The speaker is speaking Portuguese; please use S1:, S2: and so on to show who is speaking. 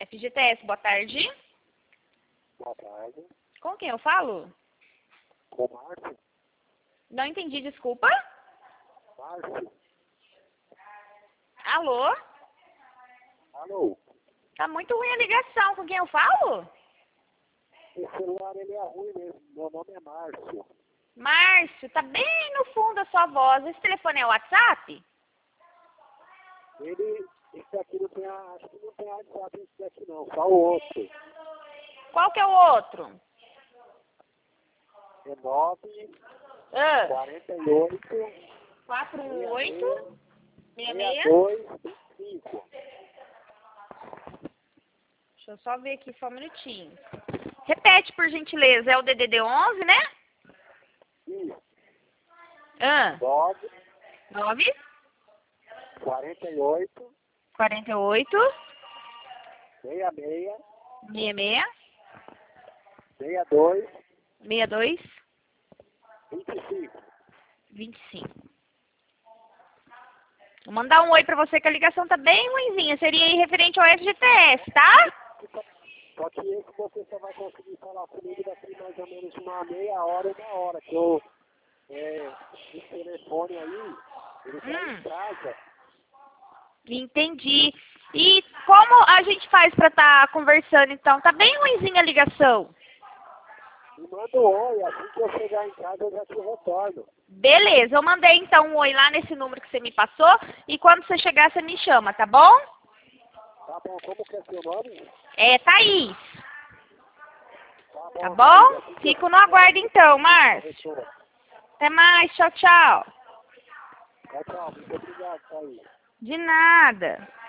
S1: FGTS, boa tarde.
S2: Boa tarde.
S1: Com quem eu falo?
S2: Com Márcio.
S1: Não entendi, desculpa.
S2: Márcio.
S1: Alô?
S2: Alô.
S1: Tá muito ruim a ligação. Com quem eu falo?
S2: O celular ele é ruim mesmo. Meu nome é Márcio.
S1: Márcio, tá bem no fundo a sua voz. Esse telefone é o WhatsApp?
S2: Esse aqui não tem, acho que não tem WhatsApp esse daqui não, só o outro.
S1: Qual que é o outro?
S2: É 9,
S1: Ah,
S2: 48,
S1: 48 66.
S2: 62, 25.
S1: Deixa eu só ver aqui só um minutinho. Repete, por gentileza. É o DDD 11, né?
S2: Isso.
S1: Ah,
S2: 9,
S1: 9
S2: 48,
S1: 48
S2: 66,
S1: 66
S2: 62,
S1: 62
S2: 25.
S1: 25. Vou mandar um oi pra você que a ligação tá bem ruinzinha. Seria aí referente ao FGTS, tá?
S2: Só que esse você só vai conseguir falar comigo daqui mais ou menos uma meia hora, uma hora, que eu, esse telefone aí, ele tá em casa.
S1: Entendi. E como a gente faz pra estar conversando então? Tá bem ruinzinha a ligação.
S2: Me manda um oi, assim que eu chegar em casa eu já te retorno.
S1: Beleza, eu mandei então um oi lá nesse número que você me passou. E quando você chegar, você me chama, tá bom?
S2: Tá bom, como que é seu nome?
S1: É, Thaís. Tá
S2: Tá
S1: bom?
S2: assim que
S1: Fico no aguardo então, Márcio.
S2: retorno.
S1: Até mais, tchau, tchau.
S2: Tchau, tchau, muito obrigado, Thaís.
S1: De nada.